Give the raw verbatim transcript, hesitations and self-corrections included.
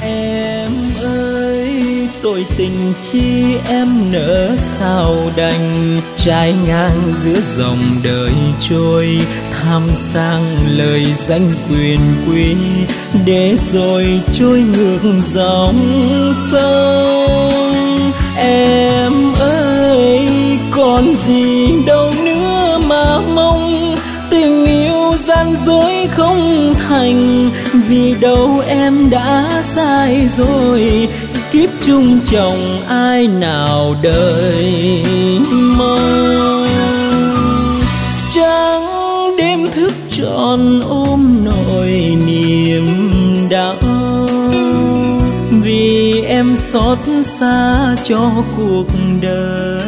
Em ơi tôi tình chi em nỡ sao đành, trái ngang giữa dòng đời trôi, tham sang lời danh quyền quý, để rồi trôi ngược dòng sông. Em ơi còn gì đâu nữa mà mong, tình yêu gian dối không thành, vì đâu em đã sai rồi, kiếp chung chồng ai nào đời mong. Trắng đêm thức trọn ôm nỗi niềm đau, vì em xót xa cho cuộc đời.